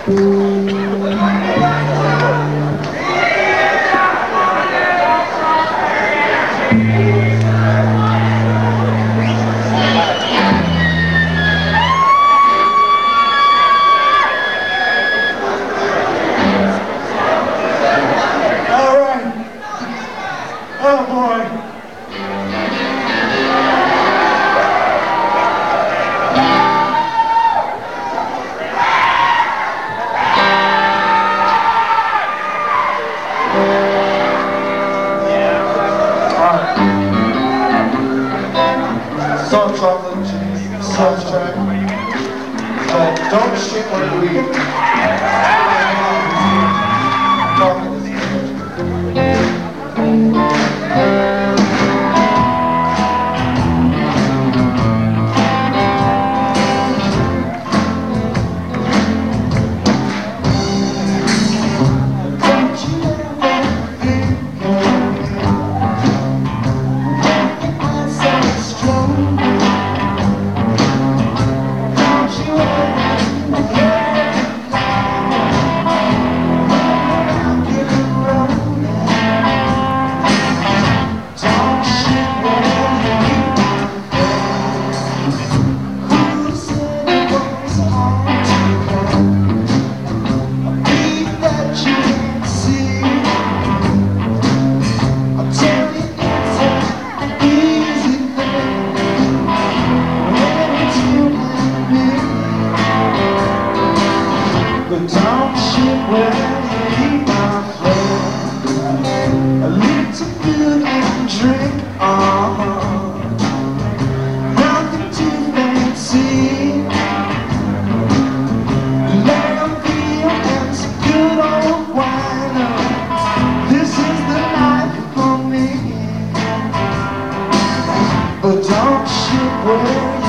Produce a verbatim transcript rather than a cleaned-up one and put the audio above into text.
Salt chocolate, salt track. But don't shit when you eat. Talking to But don't shit when you eat my friend. A little food and drink, uh-huh. Nothing too fancy. Lamb veal and some good old wine. This is the life for me. But don't shit when